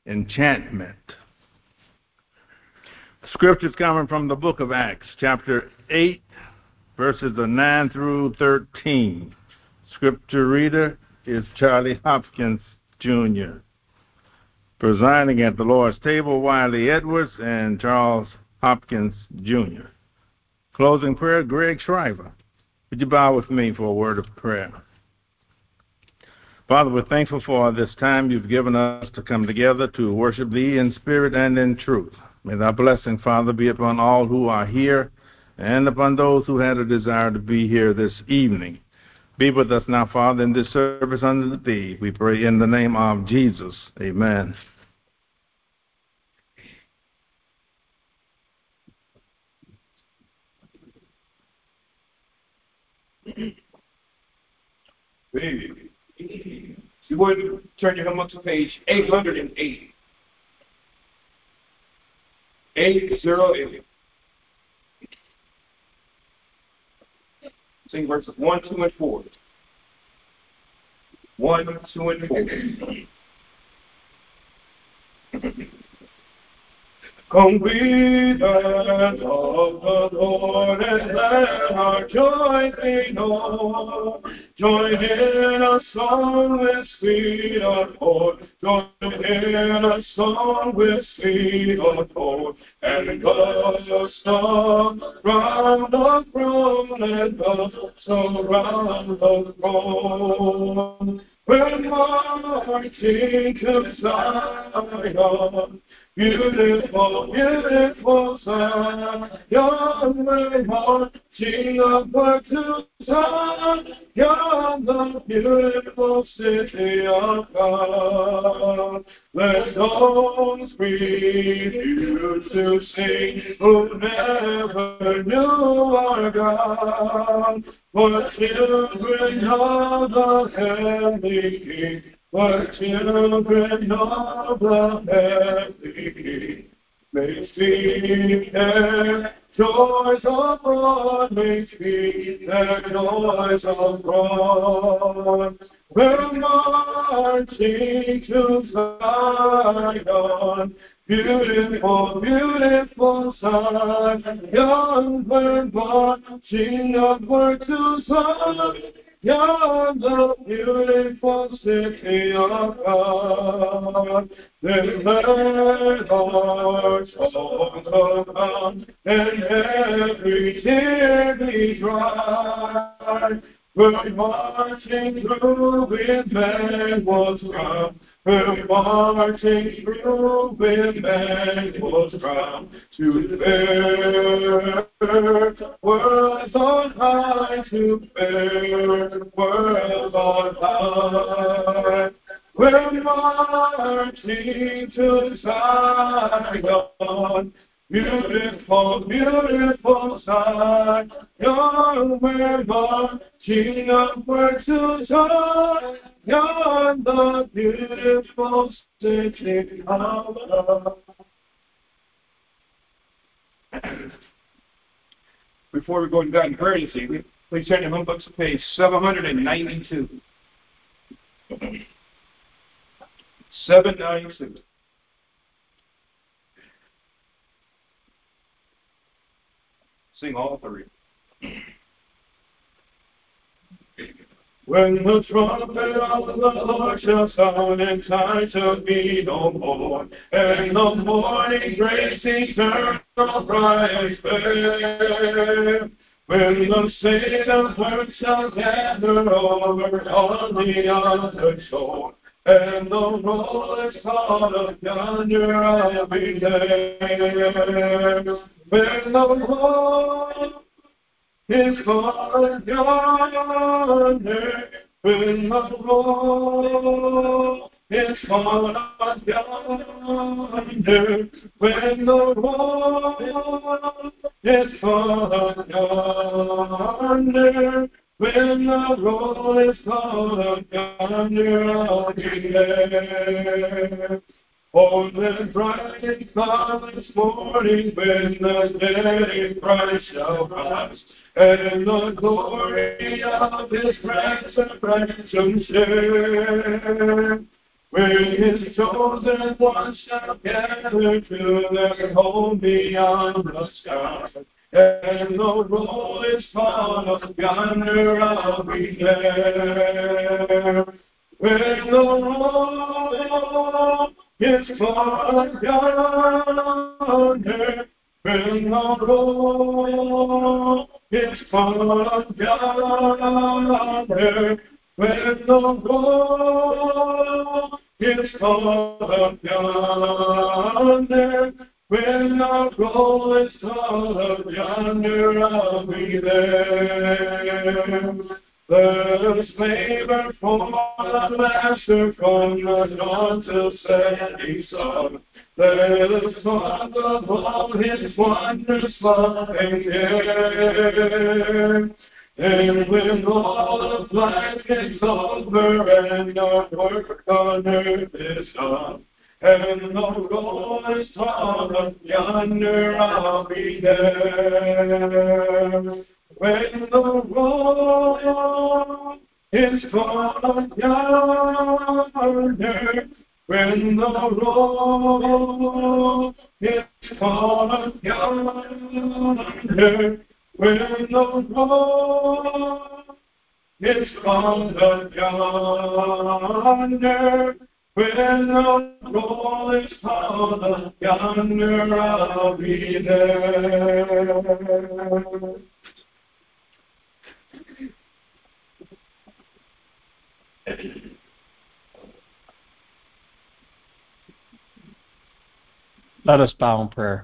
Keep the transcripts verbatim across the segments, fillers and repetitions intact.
enchantment. Scriptures coming from the book of Acts, chapter eight, verses nine through thirteen. Scripture reader is Charlie Hopkins, Junior Presiding at the Lord's table, Wiley Edwards and Charles Hopkins, Junior Closing prayer, Greg Shriver. Would you bow with me for a word of prayer? Father, we're thankful for this time you've given us to come together to worship Thee in spirit and in truth. May Thy blessing, Father, be upon all who are here and upon those who had a desire to be here this evening. Be with us now, Father, in this service under Thee. We pray in the name of Jesus. Amen. Baby. You would turn your hymn up to page eight hundred eight. eight oh eight. Sing verses one, two, and four. one, two, and four. Come we that love the Lord, and let our joy be known. Join in a song with sweet accord. Join in a song with sweet accord. And the song round the throne, and the song round the throne. When marching to Zion, beautiful, beautiful Zion, we're marching upward to Zion, the beautiful city of God. Let songs breathe you to sing, who never knew our God. For children of the heavenly King, for children of the heavenly King, may speak their joys abroad, may speak their joys abroad. We're marching to Zion, beautiful, beautiful Zion, we're marching upward to Zion, the beautiful city of God. Then let our songs abound, and every tear be dry. We're marching through with Emmanuel's crown. We're marching through with Emmanuel's crown to bear worlds on high, to bear worlds on high. We're marching to Zion, beautiful, beautiful Zion. We're marching upward to Zion, the beautiful city of God. Before we go to God in prayer this evening, please turn your home books to page seven hundred ninety-two. seven ninety-two. Sing all three. When the trumpet of the Lord shall sound, and time shall be no more, and the morning grace eternal bright fair, when the saints of earth shall gather over on the other shore, and the roll is called up yonder, I'll be there. When the roll is called yonder, when the roll is called up yonder, when the roll is called up yonder, when the roll is called up yonder, I'll be there. Oh, the bright and cloudless morning, when the dead in Christ shall rise, and the glory of His resurrection share. where his chosen ones shall gather to their home beyond the sky. And the roll is called up yonder, I'll be there. When the roll is called up yonder, when the roll is called up yonder, when the roll is called up yonder, when the roll is called up yonder, I'll be there. The slaver for the master from the dawn till setting sun. The song of all his wondrous love and care. And when all of life is over and our work on earth is done, and the roll is called up yonder, I'll be there. When the roll is called up yonder, when the roll is called up yonder, when the roll is called up yonder, when the roll is called up yonder, I'll be there. Let us bow in prayer.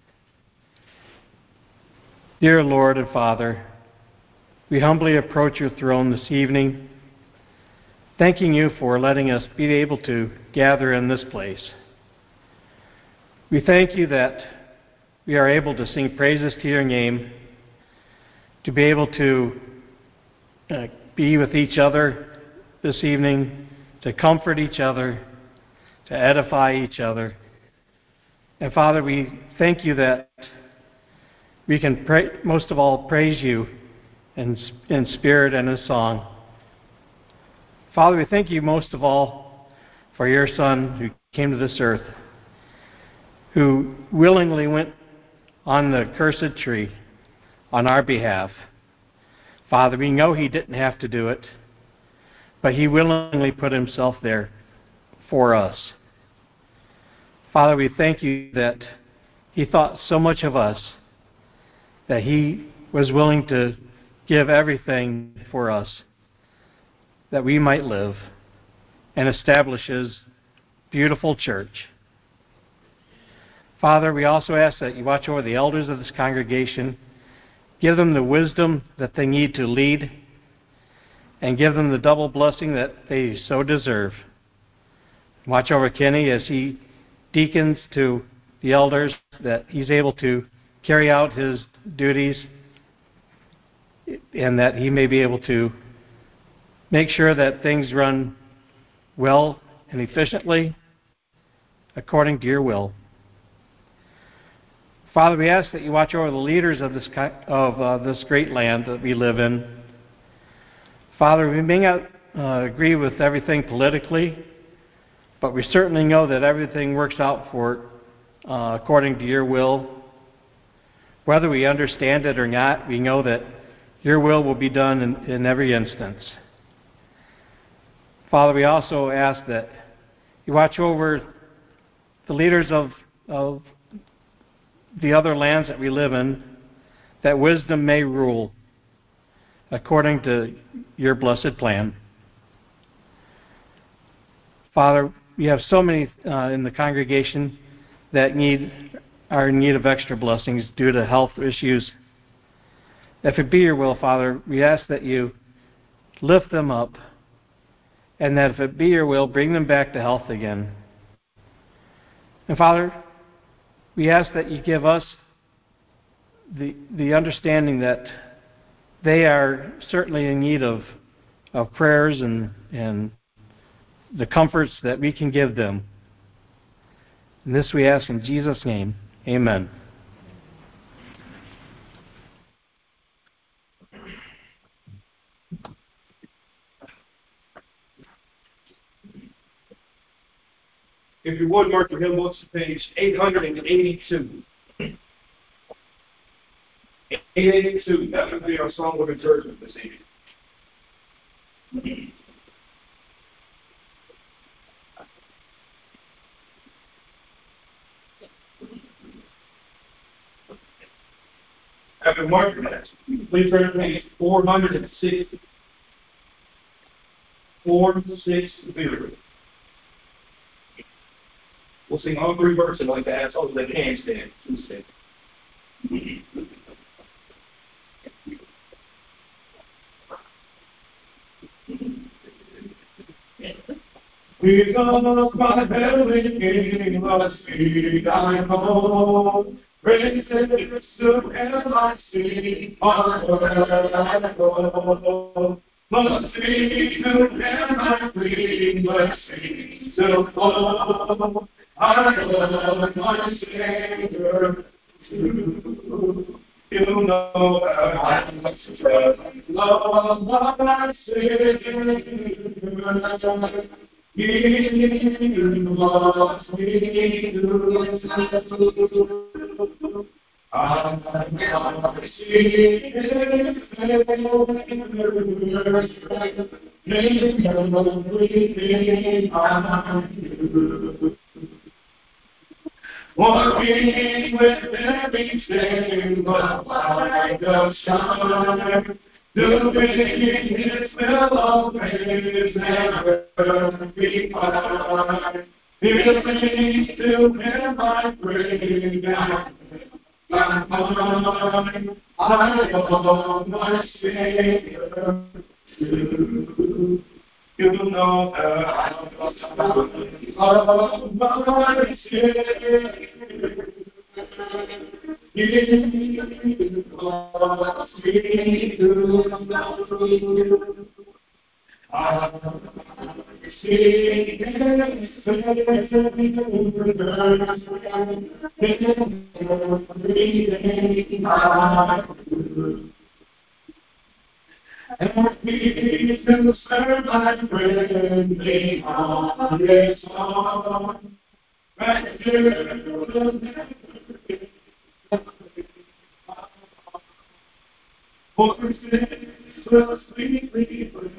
Dear Lord and Father, we humbly approach your throne this evening, thanking you for letting us be able to gather in this place. We thank you that we are able to sing praises to your name, to be able to uh, be with each other this evening, to comfort each other, to edify each other. And Father, we thank you that we can pray, most of all praise you in, in spirit and in song. Father, we thank you most of all for your Son who came to this earth, who willingly went on the cursed tree on our behalf. Father, we know he didn't have to do it, but he willingly put himself there for us. Father, we thank you that he thought so much of us that he was willing to give everything for us that we might live and establish his beautiful church. Father, we also ask that you watch over the elders of this congregation, give them the wisdom that they need to lead, and give them the double blessing that they so deserve. Watch over Kenny as he deacons to the elders, that he's able to carry out his duties and that he may be able to make sure that things run well and efficiently according to your will. Father, we ask that you watch over the leaders of this of uh, this great land that we live in. Father, we may not uh, agree with everything politically, but we certainly know that everything works out for uh, according to your will. Whether we understand it or not, we know that your will will be done in, in every instance. Father, we also ask that you watch over the leaders of, of the other lands that we live in, that wisdom may rule according to your blessed plan. Father, we have so many uh, in the congregation that need are in need of extra blessings due to health issues. If it be your will, Father, we ask that you lift them up, and that if it be your will, bring them back to health again. And Father, we ask that you give us the the understanding that they are certainly in need of, of prayers and, and the comforts that we can give them. And this we ask in Jesus' name. Amen. If you would, mark your hymn books, page eight eighty-two. eight eighty-two, that would be our song of encouragement this evening. After marking that, please turn to page four sixty. four sixty. We'll sing all three verses like the assholes that handstand. We love my heavenly King, must be thy home. Praise the to him I see, onward I go. Must be to him I plead, blessings to flow. I love my Savior, you know how I trust. Love my Savior, He loves me too. I see His everything I do. Walking with everything but like a shine, doing His will always never be fine. Giving to Him I pray down my mind. I love my Savior. You know that I love my Savior. He loves me too. I see His everything I do. And He to serve my friend beyond His arm. Right here, for sin will sweetly bring.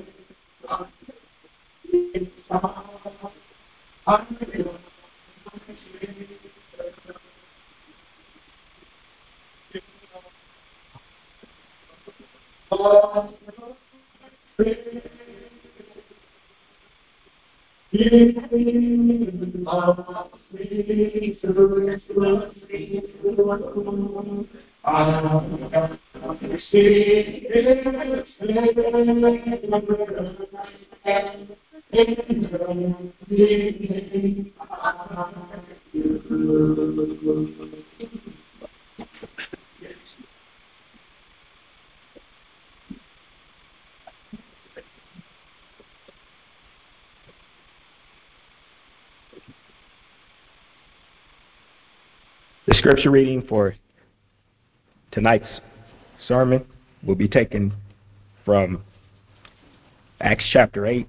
The scripture reading for tonight's sermon will be taken from Acts chapter eight,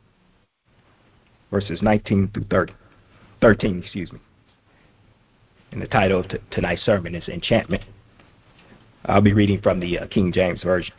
verses nineteen through thirty, thirteen, excuse me. And the title of t- tonight's sermon is Enchantment. I'll be reading from the uh, King James Version.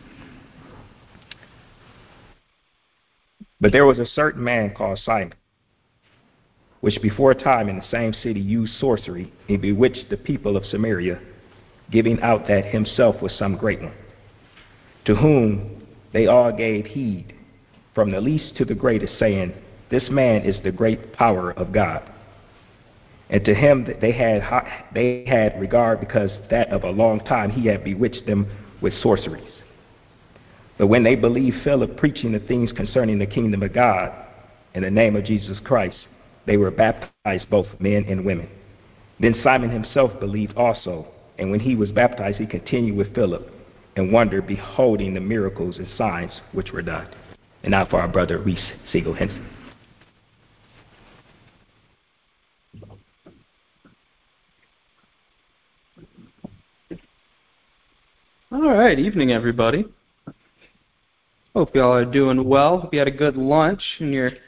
But there was a certain man called Simon, which before a time in the same city used sorcery and bewitched the people of Samaria, giving out that himself was some great one, to whom they all gave heed, from the least to the greatest, saying, This man is the great power of God. And to him they had they had regard, because that of a long time he had bewitched them with sorceries. But when they believed Philip preaching the things concerning the kingdom of God in the name of Jesus Christ, they were baptized, both men and women. Then Simon himself believed also, and when he was baptized, he continued with Philip, and wondered, beholding the miracles and signs which were done. And now for our brother Reese Siegel Henson. All right, evening everybody. Hope y'all are doing well. Hope you had a good lunch and you're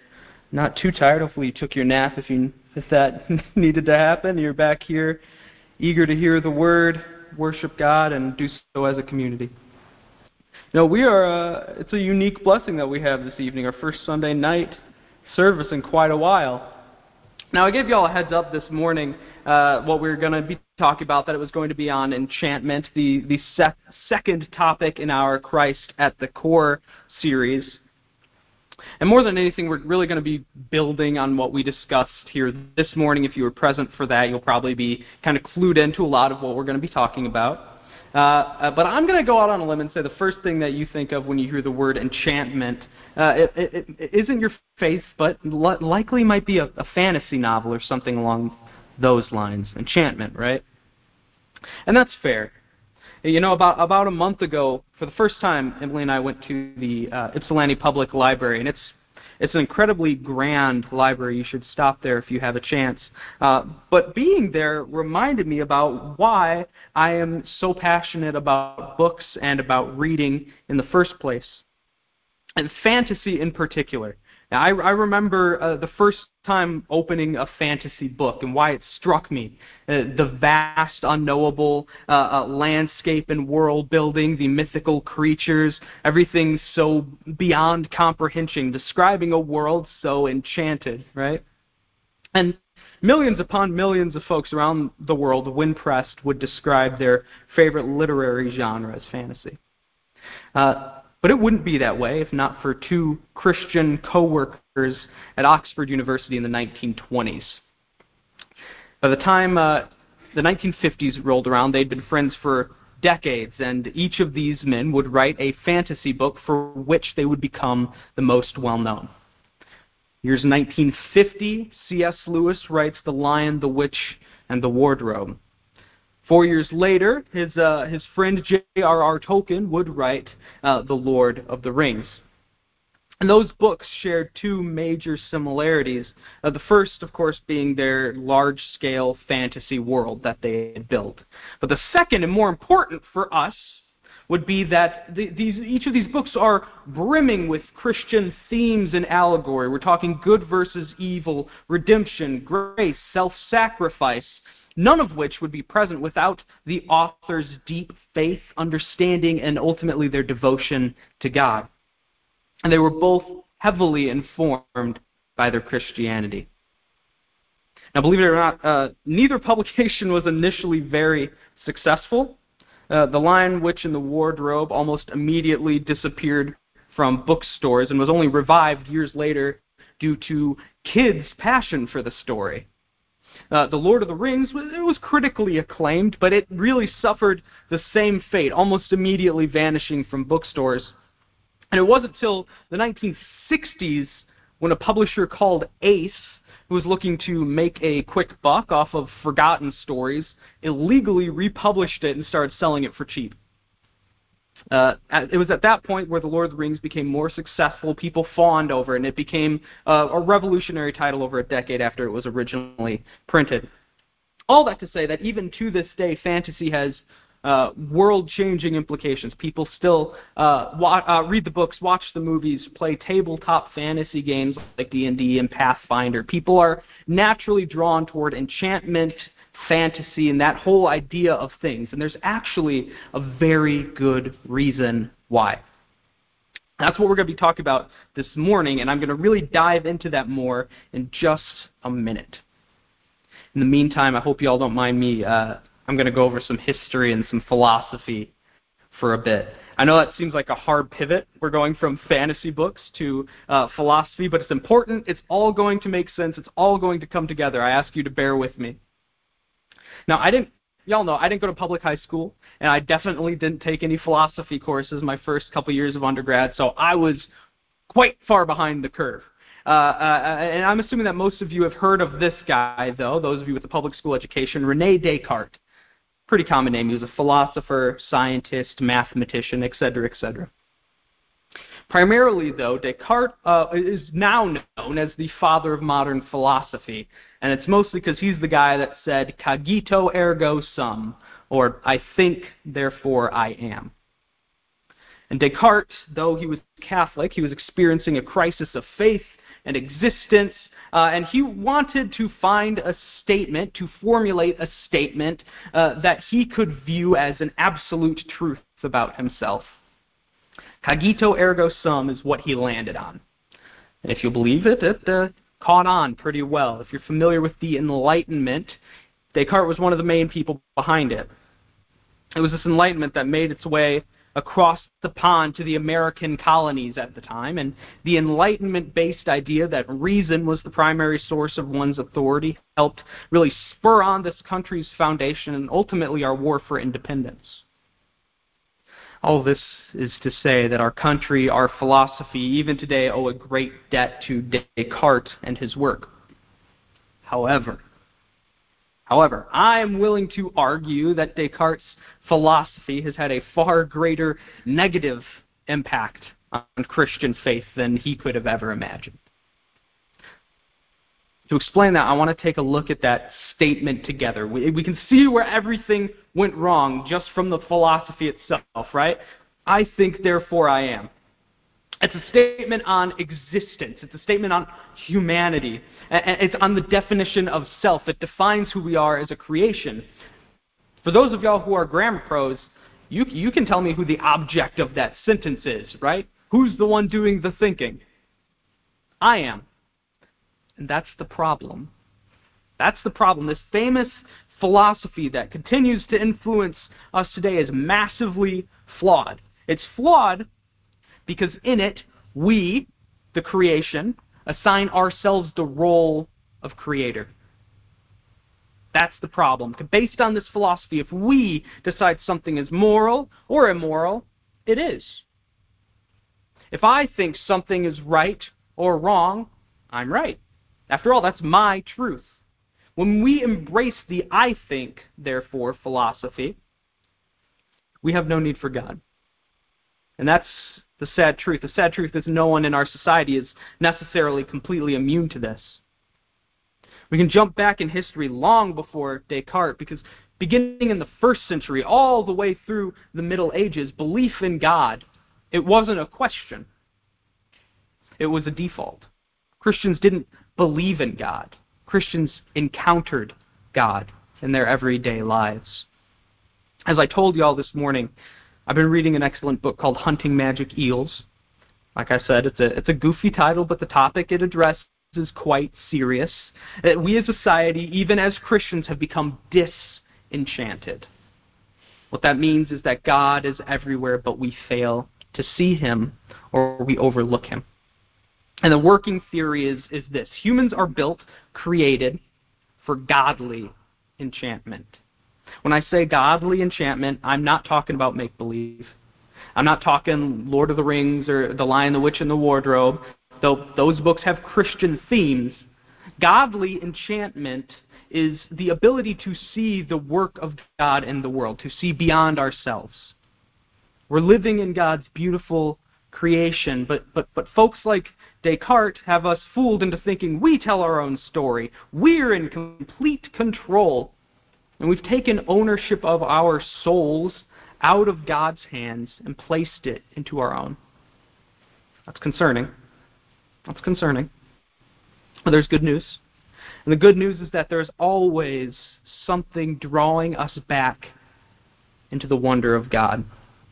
not too tired. Hopefully you took your nap if you if that needed to happen. You're back here eager to hear the Word, worship God, and do so as a community. You know, we are, uh, it's a unique blessing that we have this evening, our first Sunday night service in quite a while. Now, I gave you all a heads up this morning uh, what we were going to be talking about, that it was going to be on enchantment, the, the sec- second topic in our Christ at the Core series. And more than anything, we're really going to be building on what we discussed here this morning. If you were present for that, you'll probably be kind of clued into a lot of what we're going to be talking about. Uh, uh, but I'm going to go out on a limb and say the first thing that you think of when you hear the word enchantment uh, it, it, it isn't your faith, but li- likely might be a, a fantasy novel or something along those lines. Enchantment, right? And that's fair. You know, about about a month ago, for the first time, Emily and I went to the uh, Ypsilanti Public Library, and it's it's an incredibly grand library. You should stop there if you have a chance. Uh, but being there reminded me about why I am so passionate about books and about reading in the first place, and fantasy in particular. Now, I, I remember uh, the first time opening a fantasy book and why it struck me. Uh, the vast, unknowable uh, uh, landscape and world building, the mythical creatures, everything so beyond comprehension, describing a world so enchanted, right? And millions upon millions of folks around the world, when pressed, would describe their favorite literary genre as fantasy. Uh, But it wouldn't be that way if not for two Christian co-workers at Oxford University in the nineteen twenties. By the time uh, the nineteen fifties rolled around, they'd been friends for decades, and each of these men would write a fantasy book for which they would become the most well-known. Years nineteen fifty, C S Lewis writes The Lion, the Witch, and the Wardrobe. Four years later, his uh, his friend J R R Tolkien would write uh, The Lord of the Rings. And those books shared two major similarities. Uh, the first, of course, being their large-scale fantasy world that they had built. But the second, and more important for us, would be that the, these, each of these books are brimming with Christian themes and allegory. We're talking good versus evil, redemption, grace, self-sacrifice, none of which would be present without the author's deep faith, understanding, and ultimately their devotion to God. And they were both heavily informed by their Christianity. Now, believe it or not, uh, neither publication was initially very successful. Uh, the Lion, Witch, and the Wardrobe almost immediately disappeared from bookstores and was only revived years later due to kids' passion for the story. Uh, the Lord of the Rings, it was critically acclaimed, but it really suffered the same fate, almost immediately vanishing from bookstores. And it wasn't until the nineteen sixties when a publisher called Ace, who was looking to make a quick buck off of forgotten stories, illegally republished it and started selling it for cheap. Uh, it was at that point where The Lord of the Rings became more successful. People fawned over it, and it became uh, a revolutionary title over a decade after it was originally printed. All that to say that even to this day, fantasy has uh, world-changing implications. People still uh, wa- uh, read the books, watch the movies, play tabletop fantasy games like D and D and Pathfinder. People are naturally drawn toward enchantment, fantasy, and that whole idea of things. And there's actually a very good reason why. That's what we're going to be talking about this morning, and I'm going to really dive into that more in just a minute. In the meantime, I hope you all don't mind me. Uh, I'm going to go over some history and some philosophy for a bit. I know that seems like a hard pivot. We're going from fantasy books to uh, philosophy, but it's important. It's all going to make sense. It's all going to come together. I ask you to bear with me. Now, I didn't, y'all know, I didn't go to public high school, and I definitely didn't take any philosophy courses my first couple years of undergrad, so I was quite far behind the curve. Uh, uh, and I'm assuming that most of you have heard of this guy, though, those of you with a public school education, René Descartes. Pretty common name. He was a philosopher, scientist, mathematician, et cetera, et cetera. Primarily, though, Descartes uh, is now known as the father of modern philosophy, and it's mostly because he's the guy that said, cogito ergo sum, or I think, therefore I am. And Descartes, though he was Catholic, he was experiencing a crisis of faith and existence, uh, and he wanted to find a statement, to formulate a statement uh, that he could view as an absolute truth about himself. Cogito ergo sum is what he landed on. And if you believe it, it uh, caught on pretty well. If you're familiar with the Enlightenment, Descartes was one of the main people behind it. It was this Enlightenment that made its way across the pond to the American colonies at the time, and the Enlightenment-based idea that reason was the primary source of one's authority helped really spur on this country's foundation and ultimately our war for independence. All this is to say that our country, our philosophy, even today owe a great debt to Descartes and his work. However, however, I am willing to argue that Descartes' philosophy has had a far greater negative impact on Christian faith than he could have ever imagined. To explain that, I want to take a look at that statement together. We, we can see where everything went wrong just from the philosophy itself, right? I think, therefore I am. It's a statement on existence. It's a statement on humanity. It's on the definition of self. It defines who we are as a creation. For those of y'all who are grammar pros, you, you can tell me who the object of that sentence is, right? Who's the one doing the thinking? I am. And that's the problem. That's the problem. This famous philosophy that continues to influence us today is massively flawed. It's flawed because in it, we, the creation, assign ourselves the role of creator. That's the problem. Based on this philosophy, if we decide something is moral or immoral, it is. If I think something is right or wrong, I'm right. After all, that's my truth. When we embrace the I think, therefore, philosophy, we have no need for God. And that's the sad truth. The sad truth is no one in our society is necessarily completely immune to this. We can jump back in history long before Descartes, because beginning in the first century, all the way through the Middle Ages, belief in God, it wasn't a question. It was a default. Christians didn't believe in God. Christians encountered God in their everyday lives. As I told you all this morning, I've been reading an excellent book called Hunting Magic Eels. Like I said, it's a, it's a goofy title, but the topic it addresses is quite serious. That we as a society, even as Christians, have become disenchanted. What that means is that God is everywhere, but we fail to see him or we overlook him. And the working theory is, is this. Humans are built, created, for godly enchantment. When I say godly enchantment, I'm not talking about make-believe. I'm not talking Lord of the Rings or The Lion, the Witch, and the Wardrobe, though those books have Christian themes. Godly enchantment is the ability to see the work of God in the world, to see beyond ourselves. We're living in God's beautiful creation, but, but, but folks like Descartes have us fooled into thinking we tell our own story. We're in complete control. And we've taken ownership of our souls out of God's hands and placed it into our own. That's concerning. That's concerning. But there's good news. And the good news is that there's always something drawing us back into the wonder of God.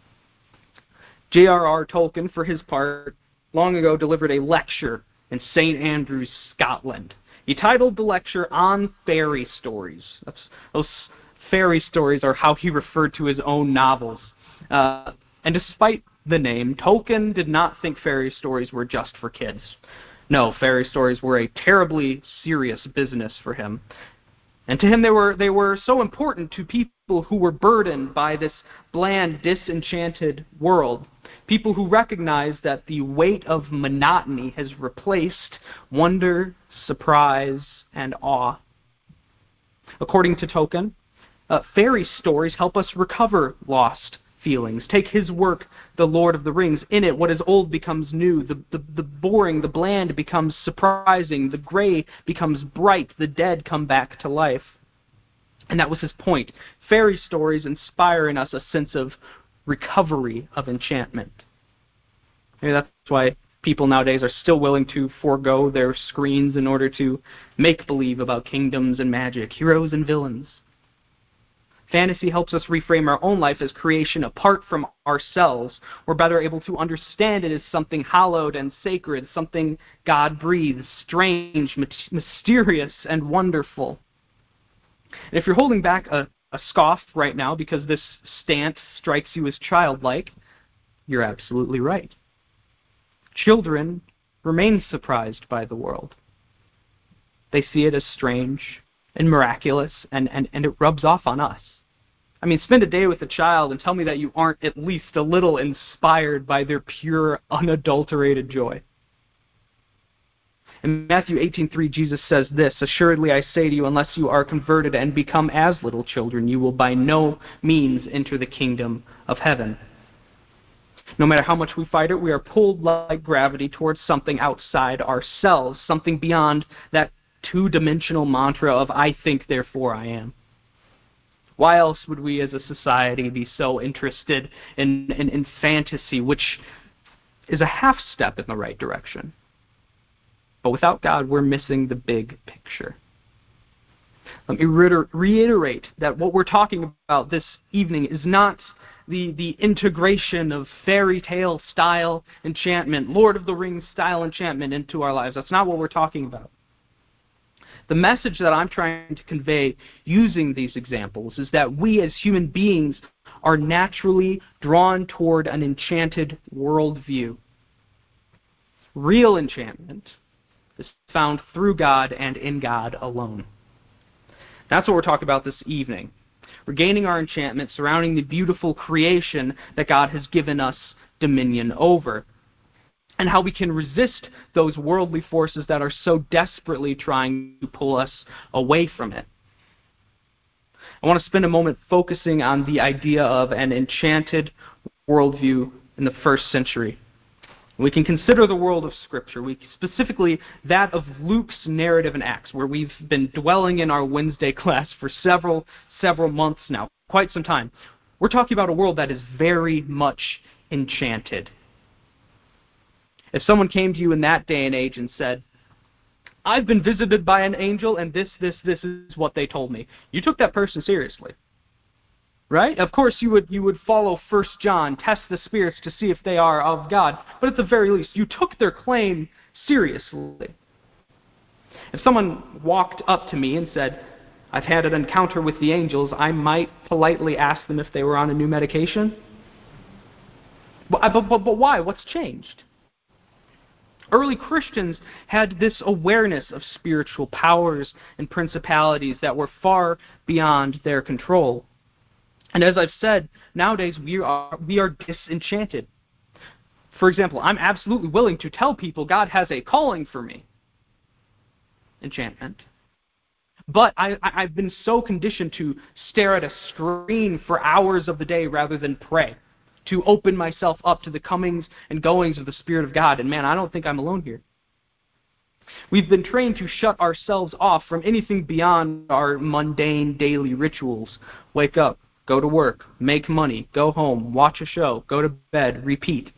J R R Tolkien, for his part, long ago delivered a lecture in Saint Andrews, Scotland. He titled the lecture On Fairy Stories. That's, those fairy stories are how he referred to his own novels. Uh, and despite the name, Tolkien did not think fairy stories were just for kids. No, fairy stories were a terribly serious business for him. And to him, they were they were so important to people who were burdened by this bland, disenchanted world. People who recognized that the weight of monotony has replaced wonder, surprise, and awe. According to Tolkien, uh, fairy stories help us recover lost feelings. Take his work, The Lord of the Rings. In it, what is old becomes new. The, the, the boring, the bland becomes surprising. The gray becomes bright. The dead come back to life. And that was his point. Fairy stories inspire in us a sense of recovery of enchantment. Maybe that's why People nowadays are still willing to forego their screens in order to make believe about kingdoms and magic, heroes and villains. Fantasy helps us reframe our own life as creation apart from ourselves. We're better able to understand it as something hallowed and sacred, something God breathes, strange, mysterious, and wonderful. And if you're holding back a, a scoff right now because this stance strikes you as childlike, you're absolutely right. Children remain surprised by the world. They see it as strange and miraculous, and, and, and it rubs off on us. I mean, spend a day with a child and tell me that you aren't at least a little inspired by their pure, unadulterated joy. In Matthew eighteen three, Jesus says this, "Assuredly I say to you, unless you are converted and become as little children, you will by no means enter the kingdom of heaven." No matter how much we fight it, we are pulled like gravity towards something outside ourselves, something beyond that two-dimensional mantra of "I think, therefore I am." Why else would we as a society be so interested in, in, in fantasy, which is a half step in the right direction? But without God, we're missing the big picture. Let me reiterate that what we're talking about this evening is not the, the integration of fairy tale style enchantment, Lord of the Rings style enchantment into our lives. That's not what we're talking about. The message that I'm trying to convey using these examples is that we as human beings are naturally drawn toward an enchanted worldview. Real enchantment is found through God and in God alone. That's what we're talking about this evening. We're gaining our enchantment surrounding the beautiful creation that God has given us dominion over, and how we can resist those worldly forces that are so desperately trying to pull us away from it. I want to spend a moment focusing on the idea of an enchanted worldview in the first century. We can consider the world of Scripture, we, specifically that of Luke's narrative in Acts, where we've been dwelling in our Wednesday class for several, several months now, quite some time. We're talking about a world that is very much enchanted. If someone came to you in that day and age and said, "I've been visited by an angel and this, this, this is what they told me," you took that person seriously. Right? Of course you would you would follow First John, test the spirits to see if they are of God, but at the very least, you took their claim seriously. If someone walked up to me and said, "I've had an encounter with the angels," I might politely ask them if they were on a new medication. But, but, but, but why? What's changed? Early Christians had this awareness of spiritual powers and principalities that were far beyond their control. And as I've said, nowadays we are we are disenchanted. For example, I'm absolutely willing to tell people God has a calling for me. Enchantment. But I, I've been so conditioned to stare at a screen for hours of the day rather than pray, to open myself up to the comings and goings of the Spirit of God. And man, I don't think I'm alone here. We've been trained to shut ourselves off from anything beyond our mundane daily rituals. Wake up, go to work, make money, go home, watch a show, go to bed, repeat.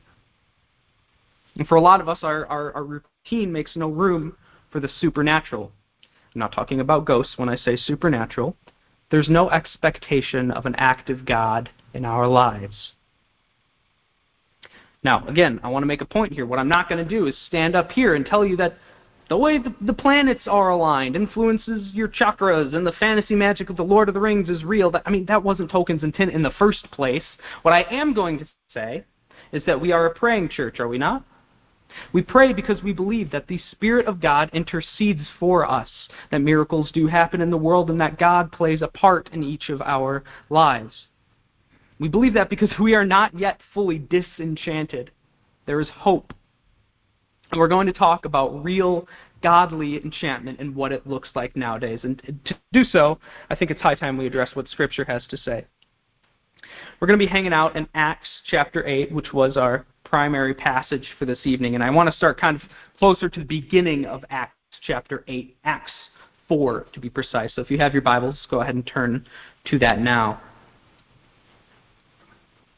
And for a lot of us, our, our, our routine makes no room for the supernatural. I'm not talking about ghosts when I say supernatural. There's no expectation of an active God in our lives. Now, again, I want to make a point here. What I'm not going to do is stand up here and tell you that the way the, the planets are aligned influences your chakras and the fantasy magic of the Lord of the Rings is real. That, I mean, that wasn't Tolkien's intent in the first place. What I am going to say is that we are a praying church, are we not? We pray because we believe that the Spirit of God intercedes for us, that miracles do happen in the world, and that God plays a part in each of our lives. We believe that because we are not yet fully disenchanted. There is hope. And we're going to talk about real godly enchantment and what it looks like nowadays. And to do so, I think it's high time we address what Scripture has to say. We're going to be hanging out in Acts chapter eight, which was our primary passage for this evening. And I want to start kind of closer to the beginning of Acts chapter eight, Acts four to be precise. So if you have your Bibles, go ahead and turn to that now.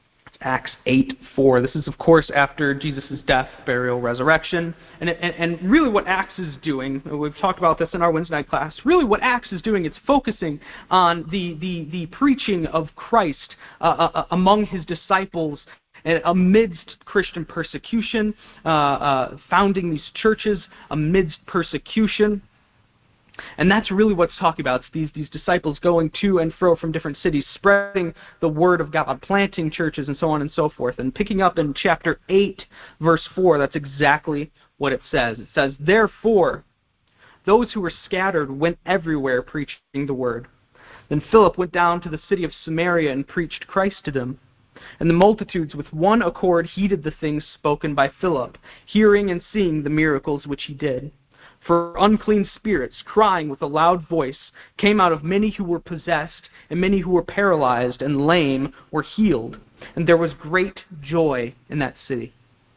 Acts eight four. This is, of course, after Jesus' death, burial, resurrection. And, and, and really what Acts is doing, we've talked about this in our Wednesday night class, really what Acts is doing, it's focusing on the, the, the preaching of Christ uh, uh, among his disciples and amidst Christian persecution, uh, uh, founding these churches amidst persecution. And that's really what's talking about. It's these, these disciples going to and fro from different cities, spreading the word of God, planting churches, and so on and so forth. And picking up in chapter eight, verse four, that's exactly what it says. It says, "Therefore, those who were scattered went everywhere preaching the word. Then Philip went down to the city of Samaria and preached Christ to them. And the multitudes with one accord heeded the things spoken by Philip, hearing and seeing the miracles which he did. For unclean spirits, crying with a loud voice, came out of many who were possessed, and many who were paralyzed and lame were healed. And there was great joy in that city."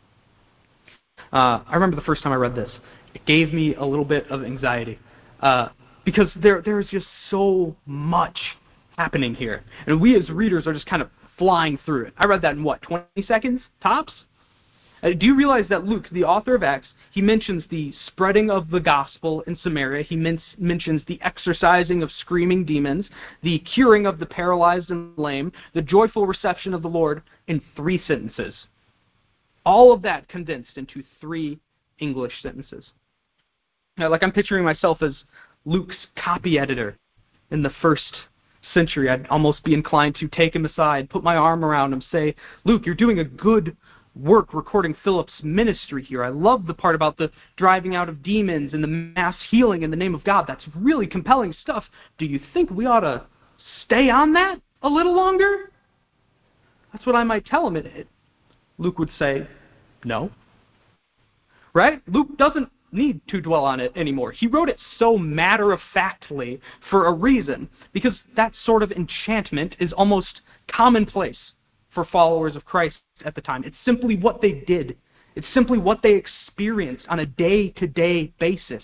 Uh, I remember the first time I read this. It gave me a little bit of anxiety. Uh, because there there is just so much happening here. And we as readers are just kind of flying through it. I read that in, what, twenty seconds, tops? Uh, do you realize that Luke, the author of Acts, he mentions the spreading of the gospel in Samaria. He men- mentions the exorcising of screaming demons, the curing of the paralyzed and lame, the joyful reception of the Lord in three sentences. All of that condensed into three English sentences. Now, like I'm picturing myself as Luke's copy editor in the first century. I'd almost be inclined to take him aside, put my arm around him, say, "Luke, you're doing a good work recording Philip's ministry here. I love the part about the driving out of demons and the mass healing in the name of God. That's really compelling stuff. Do you think we ought to stay on that a little longer?" That's what I might tell him. It, it, Luke would say, no. Right? Luke doesn't need to dwell on it anymore. He wrote it so matter-of-factly for a reason, because that sort of enchantment is almost commonplace for followers of Christ at the time. It's simply what they did. It's simply what they experienced on a day-to-day basis.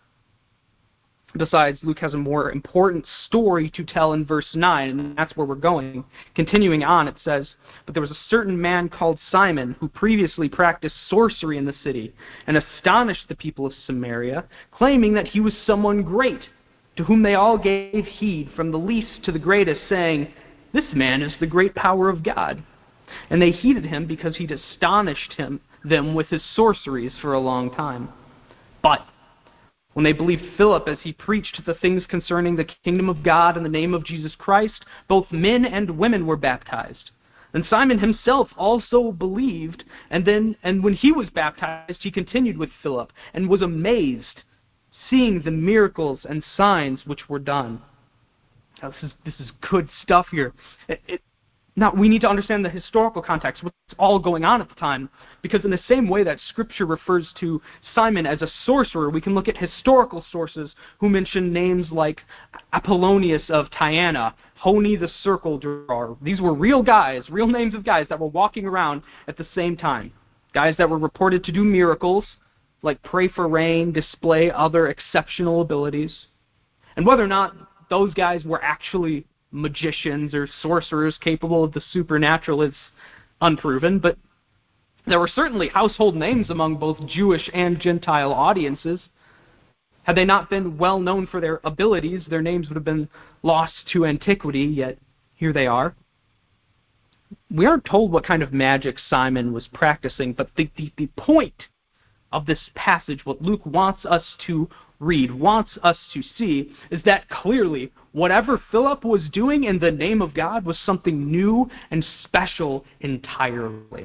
Besides, Luke has a more important story to tell in verse nine, and that's where we're going. Continuing on, it says, "But there was a certain man called Simon, who previously practiced sorcery in the city, and astonished the people of Samaria, claiming that he was someone great, to whom they all gave heed, from the least to the greatest, saying, 'This man is the great power of God.' And they heeded him because he'd astonished him them with his sorceries for a long time. But when they believed Philip as he preached the things concerning the kingdom of God in the name of Jesus Christ, both men and women were baptized. And Simon himself also believed, and then and when he was baptized, he continued with Philip, and was amazed, seeing the miracles and signs which were done." Now, this is this is good stuff here. It, it, Now, we need to understand the historical context, what's all going on at the time, because in the same way that Scripture refers to Simon as a sorcerer, we can look at historical sources who mention names like Apollonius of Tyana, Honi the circle drawer. These were real guys, real names of guys that were walking around at the same time. Guys that were reported to do miracles, like pray for rain, display other exceptional abilities. And whether or not those guys were actually magicians or sorcerers capable of the supernatural is unproven, but there were certainly household names among both Jewish and Gentile audiences. Had they not been well known for their abilities, their names would have been lost to antiquity, yet here they are. We aren't told what kind of magic Simon was practicing, but the, the, the point of this passage, what Luke wants us to read, wants us to see, is that clearly whatever Philip was doing in the name of God was something new and special entirely.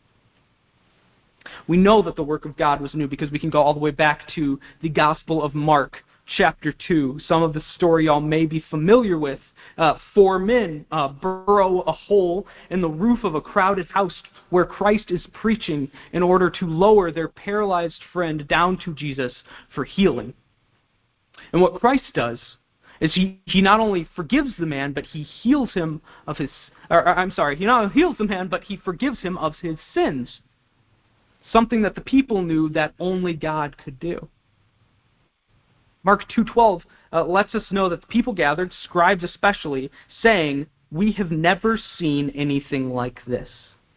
We know that the work of God was new because we can go all the way back to the Gospel of Mark, chapter two. Some of the story y'all may be familiar with. Uh, four men uh, burrow a hole in the roof of a crowded house where Christ is preaching in order to lower their paralyzed friend down to Jesus for healing. And what Christ does is he, he not only forgives the man, but he heals him of his, or, or I'm sorry, he not only heals the man, but he forgives him of his sins. Something that the people knew that only God could do. Mark two twelve uh, lets us know that the people gathered, scribes especially, saying, "We have never seen anything like this."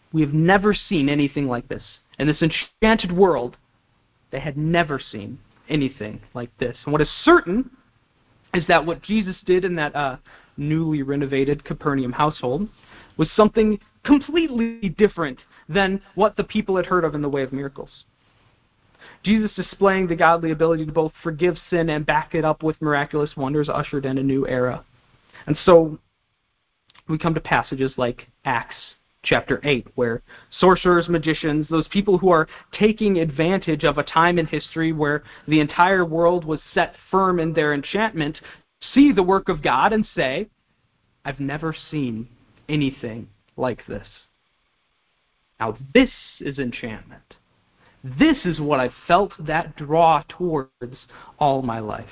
We have never seen anything like this. In this enchanted world, they had never seen anything like this. And what is certain is that what Jesus did in that uh, newly renovated Capernaum household was something completely different than what the people had heard of in the way of miracles. Jesus displaying the godly ability to both forgive sin and back it up with miraculous wonders ushered in a new era. And so we come to passages like Acts chapter eight, where sorcerers, magicians, those people who are taking advantage of a time in history where the entire world was set firm in their enchantment, see the work of God and say, I've never seen anything like this. Now this is enchantment. This is what I've felt that draw towards all my life.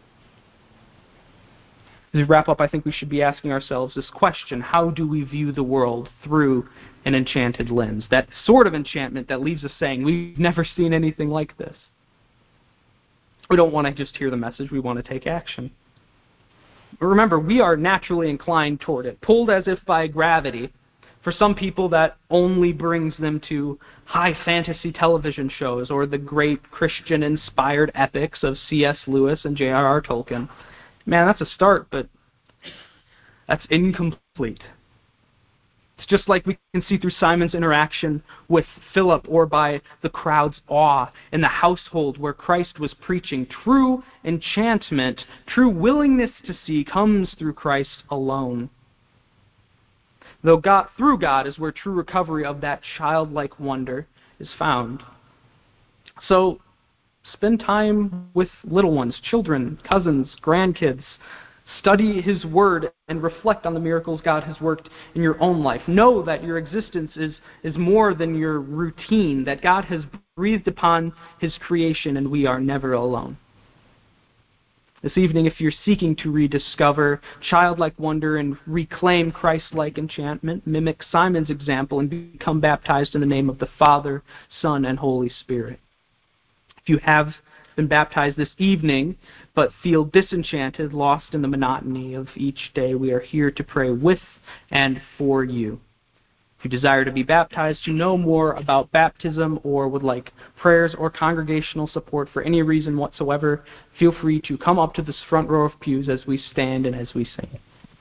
As we wrap up, I think we should be asking ourselves this question: how do we view the world through an enchanted lens? That sort of enchantment that leaves us saying, we've never seen anything like this. We don't want to just hear the message, we want to take action. But remember, we are naturally inclined toward it, pulled as if by gravity. For some people, that only brings them to high fantasy television shows or the great Christian-inspired epics of C S Lewis and J R R Tolkien. Man, that's a start, but that's incomplete. It's just like we can see through Simon's interaction with Philip, or by the crowd's awe in the household where Christ was preaching. True enchantment, true willingness to see comes through Christ alone. Though God, through God is where true recovery of that childlike wonder is found. So, spend time with little ones, children, cousins, grandkids. Study His Word and reflect on the miracles God has worked in your own life. Know that your existence is, is more than your routine, that God has breathed upon His creation and we are never alone. This evening, if you're seeking to rediscover childlike wonder and reclaim Christ-like enchantment, mimic Simon's example and become baptized in the name of the Father, Son, and Holy Spirit. If you have been baptized this evening but feel disenchanted, lost in the monotony of each day, we are here to pray with and for you. If you desire to be baptized, to know more about baptism, or would like prayers or congregational support for any reason whatsoever, feel free to come up to this front row of pews as we stand and as we sing.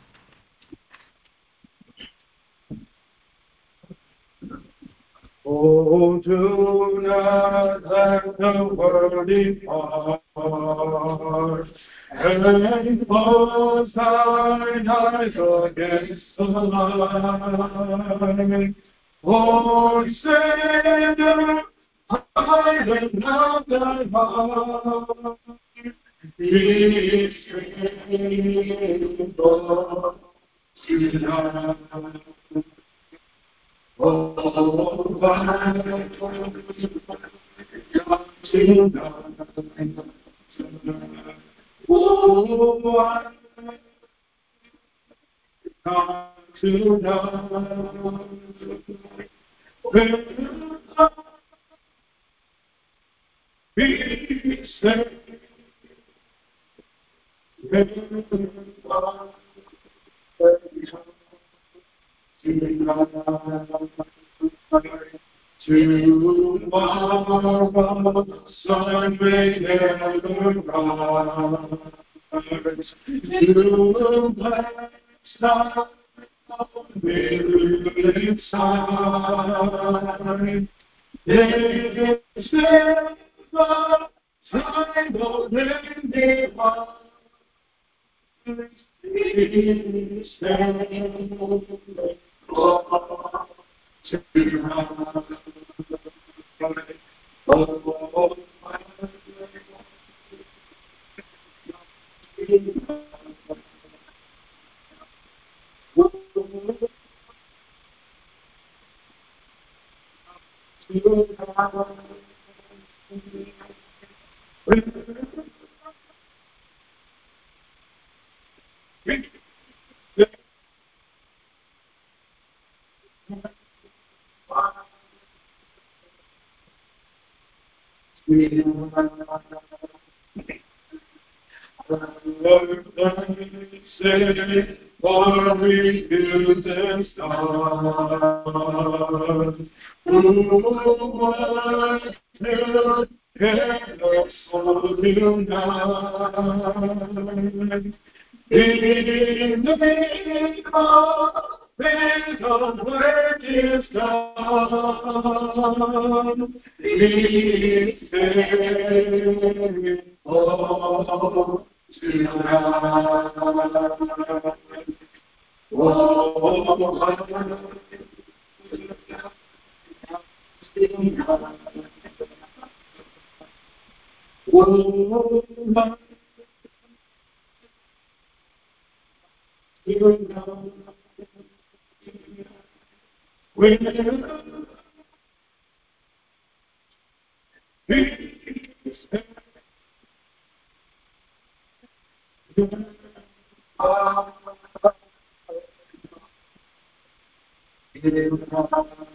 Oh, do not let the world depart, and close thine eyes against the light. For Savior, hide out thy heart, be faithful tonight. Oh, why oh, why come tonight? Be safe. Tomorrow, sun may never rise. To black star, million sign. It is never time of ending one. Please stand. for refusing stars. Who was still can the soul unite? In the name of faith, the work is done. Be faithful tonight. Oh, my. When